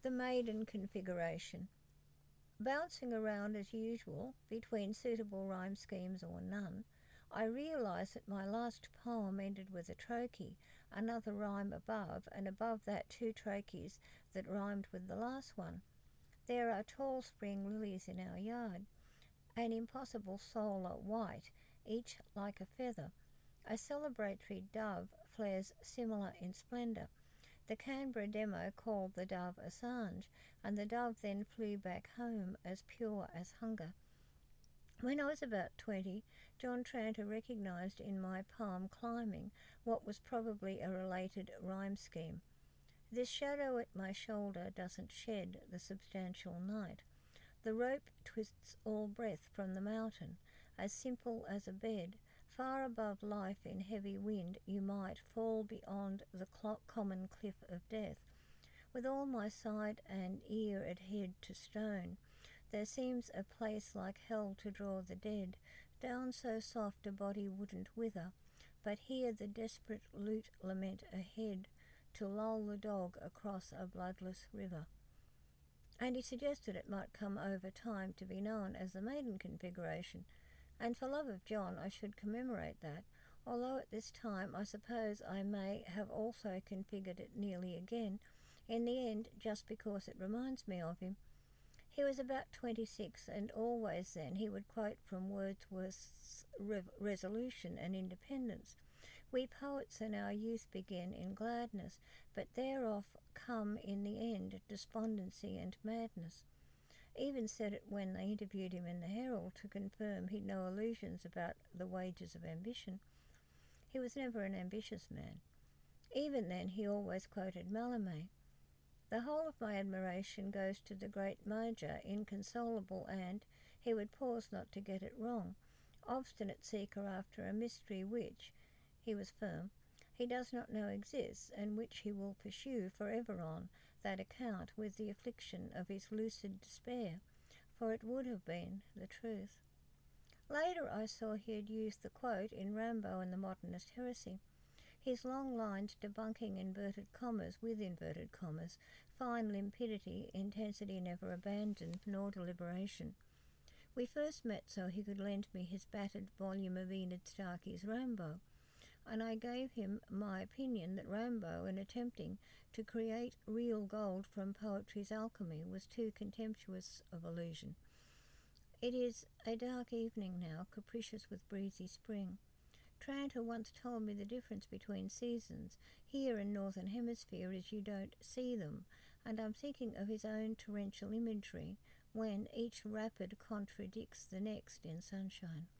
The maiden configuration. Bouncing around as usual between suitable rhyme schemes or none, I realised that my last poem ended with a trochee, another rhyme above, and above that 2 trochees that rhymed with the last one. There are tall spring lilies in our yard, an impossible solar white, each like a feather. A celebratory dove flares similar in splendour. The Canberra demo called the dove Assange, and the dove then flew back home as pure as hunger. When I was about 20, John Tranter recognised in my poem Climbing what was probably a related rhyme scheme. This shadow at my shoulder doesn't shed the substantial night. The rope twists all breath from the mountain, as simple as a bed. Far above life in heavy wind you might fall beyond the common cliff of death. With all my sight and ear adhered to stone, there seems a place like hell to draw the dead, down so soft a body wouldn't wither, but hear the desperate lute lament ahead, to lull the dog across a bloodless river. And he suggested it might come over time to be known as the maiden configuration, and for love of John I should commemorate that, although at this time I suppose I may have also configured it nearly again, in the end just because it reminds me of him. He was about 26, and always then he would quote from Wordsworth's Resolution and Independence. We poets in our youth begin in gladness, but thereof come in the end despondency and madness. Even said it when they interviewed him in the Herald to confirm he'd no illusions about the wages of ambition. He was never an ambitious man. Even then he always quoted Mallarmé. The whole of my admiration goes to the great Major, inconsolable and, he would pause not to get it wrong, obstinate seeker after a mystery which, he was firm, he does not know exists, and which he will pursue for ever on that account with the affliction of his lucid despair, for it would have been the truth. Later I saw he had used the quote in Rambo and the Modernist Heresy. His long lines debunking inverted commas with inverted commas, fine limpidity, intensity never abandoned, nor deliberation. We first met so he could lend me his battered volume of Enid Starkey's Rambo, and I gave him my opinion that Rambo, in attempting to create real gold from poetry's alchemy, was too contemptuous of illusion. It is a dark evening now, capricious with breezy spring. Tranter once told me the difference between seasons here in Northern Hemisphere is you don't see them, and I'm thinking of his own torrential imagery when each rapid contradicts the next in sunshine.